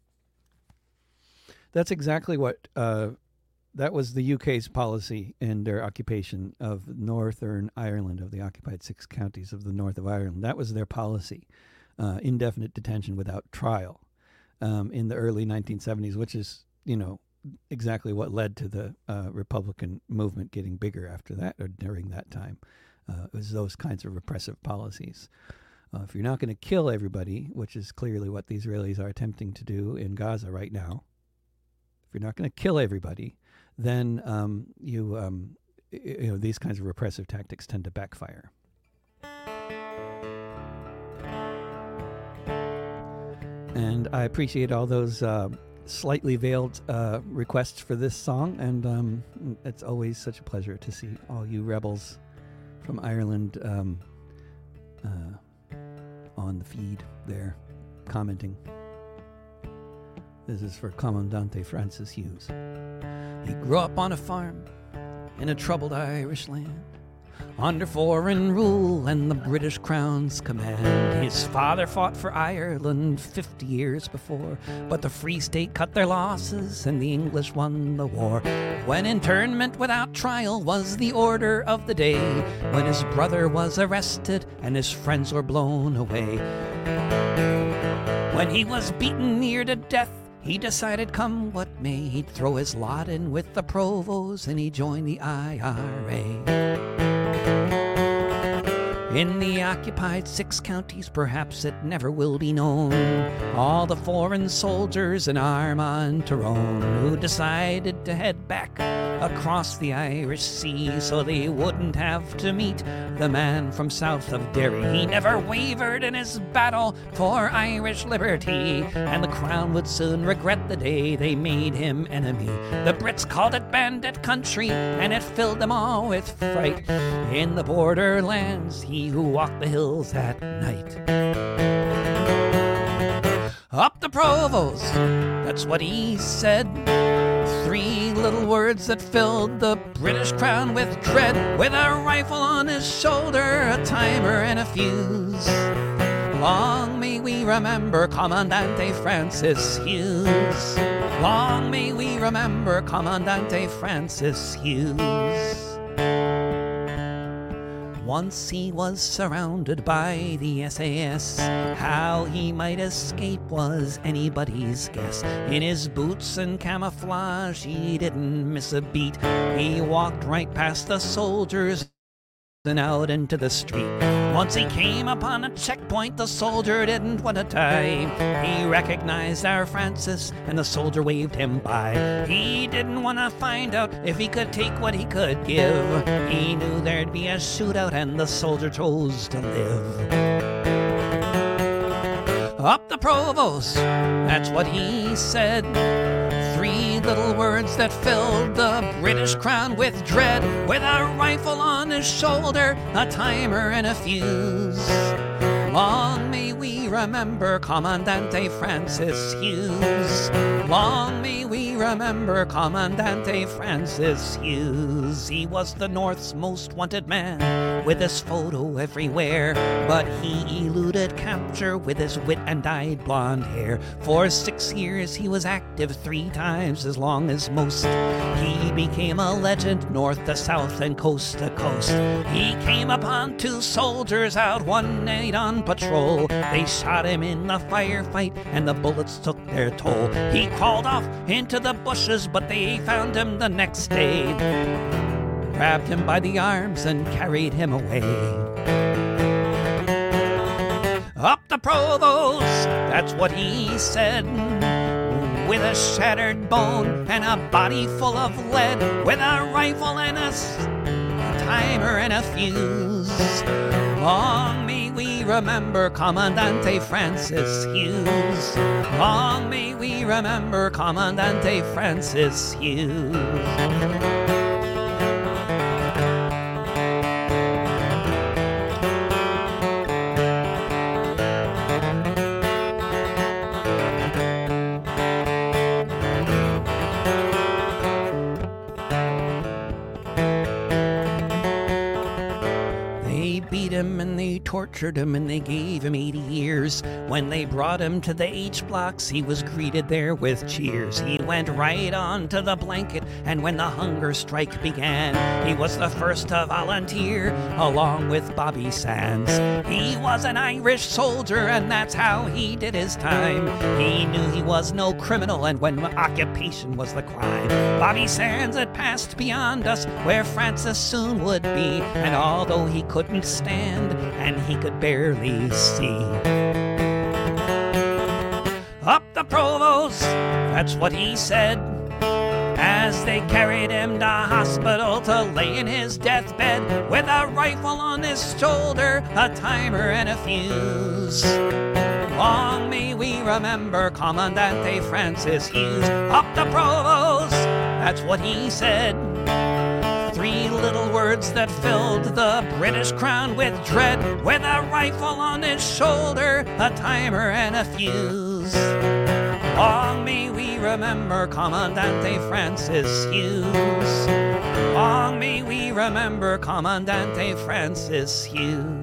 That's exactly what uh, that was the U K's policy in their occupation of Northern Ireland, of the occupied six counties of the north of Ireland. That was their policy, uh, indefinite detention without trial, um, in the early nineteen seventies, which is, you know, exactly what led to the uh, Republican movement getting bigger after that, or during that time. Uh, it was those kinds of repressive policies. Uh, if you're not going to kill everybody, which is clearly what the Israelis are attempting to do in Gaza right now, if you're not going to kill everybody, then um, you, um, you know, these kinds of repressive tactics tend to backfire. And I appreciate all those uh, slightly veiled uh, requests for this song, and um, it's always such a pleasure to see all you rebels from Ireland um, uh, on the feed there commenting. This is for Commandante Francis Hughes. He grew up on a farm in a troubled Irish land, under foreign rule and the British Crown's command. His father fought for Ireland fifty years before, but the Free State cut their losses and the English won the war. When internment without trial was the order of the day, when his brother was arrested and his friends were blown away, when he was beaten near to death, he decided, come what may, he'd throw his lot in with the Provos and he joined the I R A. In the occupied six counties, perhaps it never will be known, all the foreign soldiers in Armagh Tyrone who decided to head back across the Irish Sea so they wouldn't have to meet the man from south of Derry. He never wavered in his battle for Irish liberty, and the Crown would soon regret the day they made him enemy. The Brits called it bandit country, and it filled them all with fright. In the borderlands, he who walked the hills at night. Up the Provost, that's what he said. Three little words that filled the British Crown with dread. With a rifle on his shoulder, a timer and a fuse, long may we remember Commandante Francis Hughes. Long may we remember Commandante Francis Hughes. Once he was surrounded by the S A S. How he might escape was anybody's guess. In his boots and camouflage, he didn't miss a beat. He walked right past the soldiers and out into the street. Once he came upon a checkpoint, the soldier didn't want to die. He recognized our Francis, and the soldier waved him by. He didn't want to find out if he could take what he could give. He knew there'd be a shootout, and the soldier chose to live. Up the Provost, that's what he said. Three little words that filled the British crown with dread. With a rifle on his shoulder, a timer and a fuse. Long may we remember Commandante Francis Hughes. Long may we remember Commandante Francis Hughes. He was the North's most wanted man, with his photo everywhere. But he eluded capture with his wit and dyed blonde hair. For six years he was active, three times as long as most. He became a legend north to south and coast to coast. He came upon two soldiers out one night on patrol. They shot him in the firefight and the bullets took their toll. He crawled off into the bushes, but they found him the next day. Grabbed him by the arms and carried him away. Up the Provost, that's what he said. With a shattered bone and a body full of lead. With a rifle and a, a timer and a fuse. Long may we remember Commandante Francis Hughes. Long may we remember Commandante Francis Hughes. Him and they tortured him and they gave him eighty years. When they brought him to the H blocks, he was greeted there with cheers. He went right on to the blanket, and when the hunger strike began, he was the first to volunteer along with Bobby Sands. He was an Irish soldier, and that's how he did his time. He knew he was no criminal, and when occupation was the crime. Bobby Sands had passed beyond us, where Francis soon would be, and although he couldn't stand and he could barely see. Up the Provost, that's what he said, as they carried him to hospital to lay in his deathbed. With a rifle on his shoulder, a timer and a fuse. Long may we remember Commandante Francis Hughes. Up the Provost, that's what he said. Three little words that filled the British crown with dread. With a rifle on his shoulder, a timer and a fuse. Long may we remember Commandante Francis Hughes. Long may we remember Commandante Francis Hughes.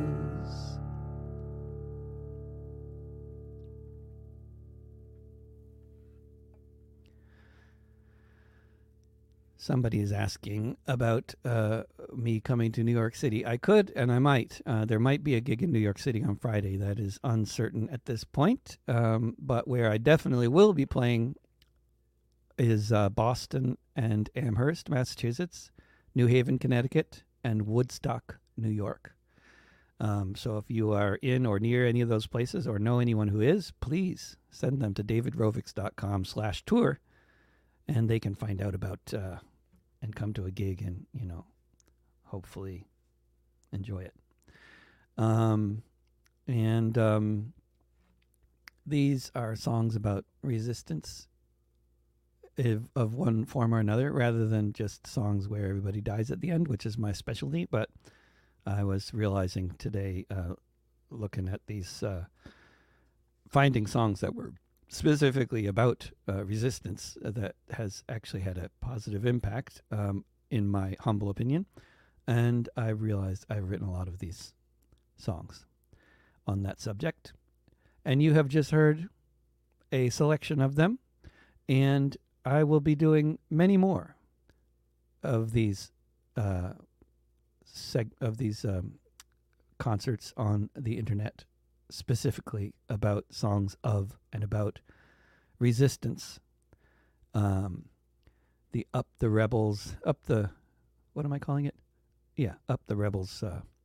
Somebody is asking about uh, me coming to New York City. I could, and I might. Uh, there might be a gig in New York City on Friday. That is uncertain at this point. Um, but where I definitely will be playing is uh, Boston and Amherst, Massachusetts, New Haven, Connecticut, and Woodstock, New York. Um, so if you are in or near any of those places or know anyone who is, please send them to davidrovics.com slash tour, and they can find out about... Uh, and come to a gig and, you know, hopefully enjoy it. Um, and um, these are songs about resistance if, of one form or another, rather than just songs where everybody dies at the end, which is my specialty. But I was realizing today, uh, looking at these, uh, finding songs that were specifically about uh, resistance uh, that has actually had a positive impact, um, in my humble opinion. And I realized I've written a lot of these songs on that subject. And you have just heard a selection of them. And I will be doing many more of these uh, seg- of these um, concerts on the internet, specifically about songs of and about resistance. Um, the Up the Rebels, up the, what am I calling it? Yeah, Up the Rebels uh,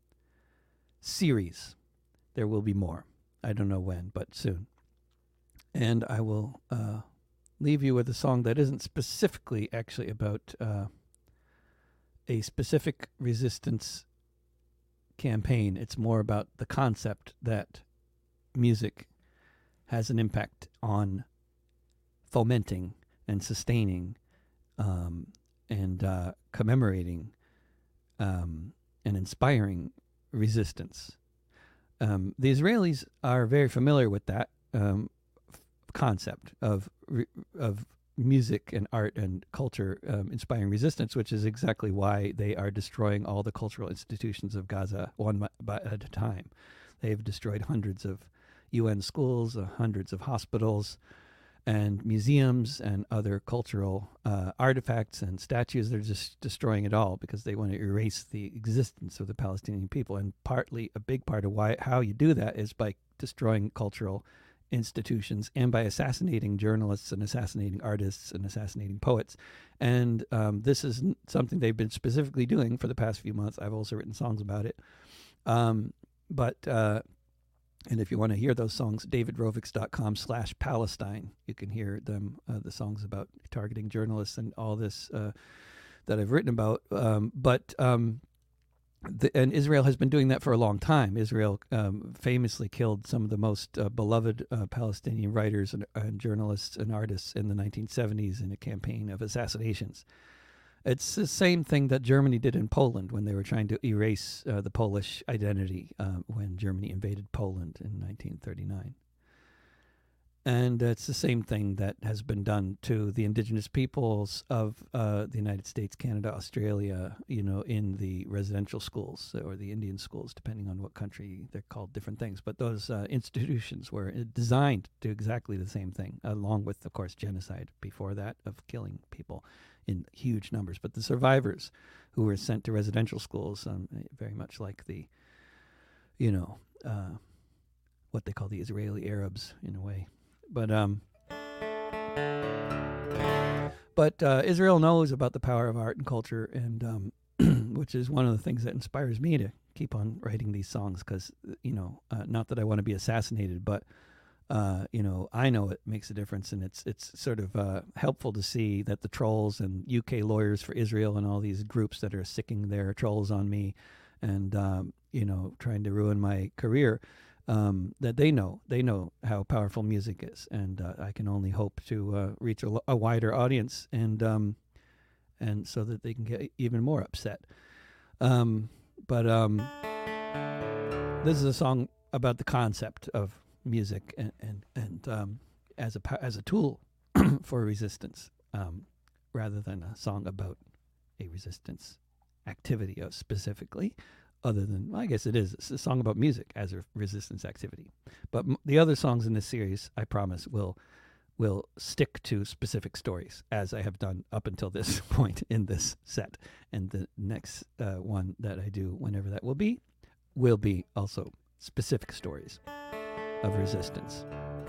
series. There will be more. I don't know when, but soon. And I will uh, leave you with a song that isn't specifically actually about uh, a specific resistance campaign. It's more about the concept that music has an impact on fomenting and sustaining um, and uh, commemorating um, and inspiring resistance. Um, the Israelis are very familiar with that um, f- concept of re- of music and art and culture um, inspiring resistance, which is exactly why they are destroying all the cultural institutions of Gaza one by, at a time. They've destroyed hundreds of U N schools, uh, hundreds of hospitals, and museums and other cultural uh, artifacts and statues. They're just destroying it all because they want to erase the existence of the Palestinian people. And partly, a big part of why how you do that is by destroying cultural institutions and by assassinating journalists and assassinating artists and assassinating poets. And um, this is something they've been specifically doing for the past few months. I've also written songs about it. Um, but... Uh, And if you want to hear those songs, davidrovics.com slash Palestine. You can hear them, uh, the songs about targeting journalists and all this uh, that I've written about. Um, but um, the, and Israel has been doing that for a long time. Israel um, famously killed some of the most uh, beloved uh, Palestinian writers and, and journalists and artists in the nineteen seventies in a campaign of assassinations. It's the same thing that Germany did in Poland when they were trying to erase uh, the Polish identity uh, when Germany invaded Poland in nineteen thirty-nine. And it's the same thing that has been done to the indigenous peoples of uh, the United States, Canada, Australia, you know, in the residential schools or the Indian schools, depending on what country. They're called different things. But those uh, institutions were designed to do exactly the same thing, along with, of course, genocide before that of killing people in huge numbers. But the survivors who were sent to residential schools, um, very much like the, you know, uh, what they call the Israeli Arabs in a way. But um, but uh, Israel knows about the power of art and culture, and um, which is one of the things that inspires me to keep on writing these songs. Because you know, uh, not that I want to be assassinated, but uh, you know, I know it makes a difference, and it's it's sort of uh, helpful to see that the trolls and U K lawyers for Israel and all these groups that are sicking their trolls on me, and um, you know, trying to ruin my career. Um, that they know, they know how powerful music is, and uh, I can only hope to uh, reach a, a wider audience, and um, and so that they can get even more upset. Um, but um, this is a song about the concept of music and and and um, as a as a tool for resistance, um, rather than a song about a resistance activity uh, specifically. Other than, well, I guess it is. It's a song about music as a resistance activity. But m- the other songs in this series, I promise, will will stick to specific stories, as I have done up until this point in this set. And the next uh, one that I do, whenever that will be, will be also specific stories of resistance.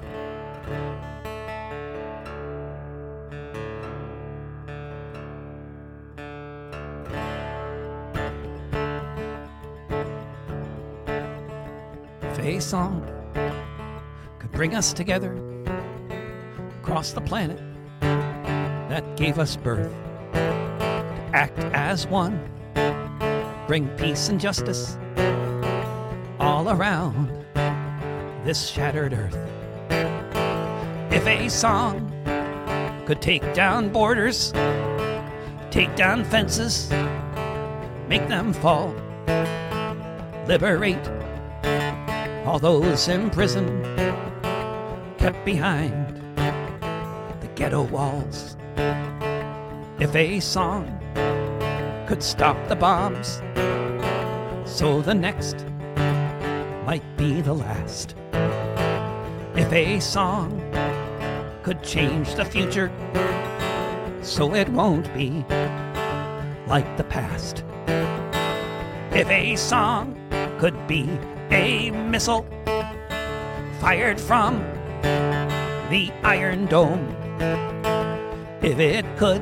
A song could bring us together across the planet that gave us birth, to act as one, bring peace and justice all around this shattered earth. If a song could take down borders, take down fences, make them fall, liberate all those in prison, kept behind the ghetto walls. If a song could stop the bombs, so the next might be the last. If a song could change the future, so it won't be like the past. If a song could be a missile fired from the Iron Dome, if it could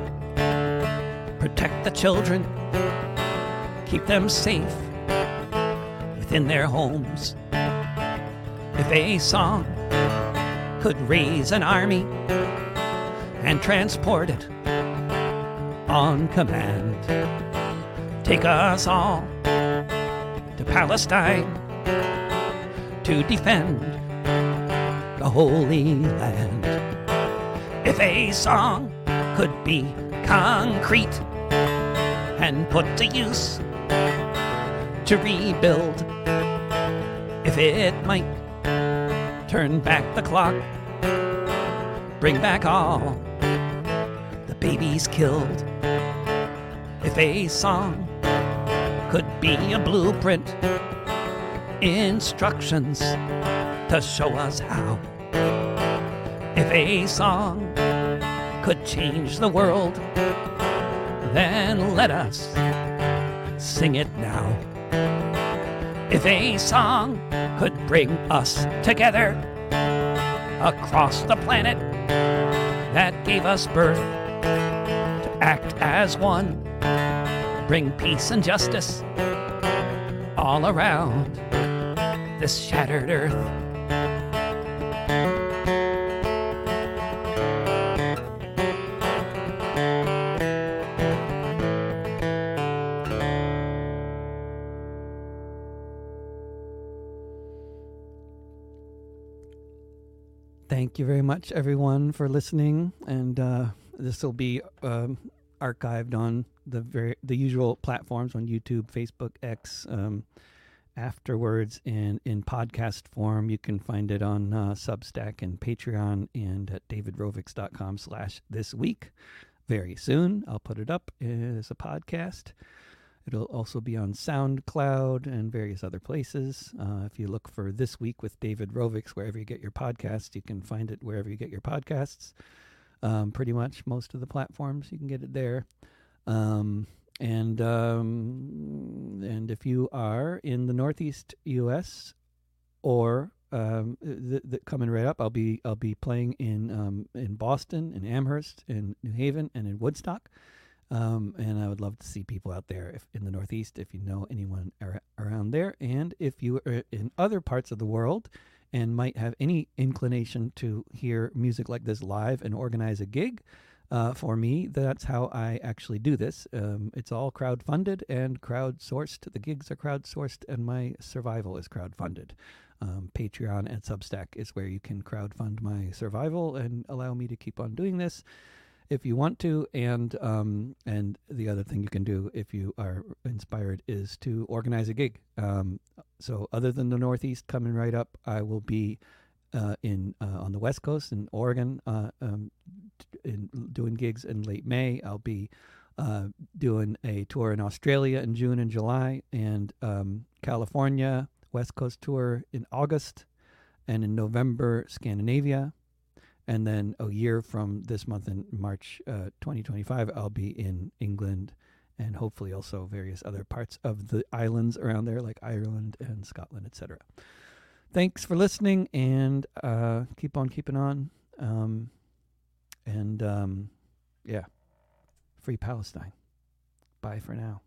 protect the children, keep them safe within their homes. If a song could raise an army and transport it on command, take us all to Palestine to defend the Holy Land. If a song could be concrete and put to use to rebuild, if it might turn back the clock, bring back all the babies killed. If a song could be a blueprint, instructions to show us how. If a song could change the world, then let us sing it now. If a song could bring us together across the planet that gave us birth, to act as one, bring peace and justice all around this shattered earth. Thank you very much, everyone, for listening. And uh, this will be um, archived on the very the usual platforms on YouTube, Facebook, X. Um, afterwards, in in podcast form, you can find it on uh, Substack and Patreon, and at davidrovics dot com slash this week. Very soon, I'll put it up as a podcast. It'll also be on SoundCloud and various other places. Uh, if you look for This Week with David Rovics, wherever you get your podcasts, you can find it wherever you get your podcasts. Um, pretty much most of the platforms, you can get it there. Um, and um, and if you are in the Northeast U S or um, th- th- coming right up, I'll be I'll be playing in um, in Boston, in Amherst, in New Haven, and in Woodstock. Um, and I would love to see people out there if, in the Northeast, if you know anyone ar- around there. And if you are in other parts of the world and might have any inclination to hear music like this live and organize a gig, uh, for me, that's how I actually do this. Um, it's all crowd-funded and crowd-sourced. The gigs are crowd-sourced, and my survival is crowd-funded. Um, Patreon and Substack is where you can crowd-fund my survival and allow me to keep on doing this if you want to. And um, and the other thing you can do if you are inspired is to organize a gig. Um, so other than the Northeast coming right up, I will be uh, in uh, on the West Coast in Oregon uh, um, in doing gigs in late May. I'll be uh, doing a tour in Australia in June and July, and um, California West Coast tour in August, and in November Scandinavia. And then a year from this month in March uh, twenty twenty-five, I'll be in England and hopefully also various other parts of the islands around there, like Ireland and Scotland, et cetera. Thanks for listening, and uh, keep on keeping on. Um, and um, yeah, free Palestine. Bye for now.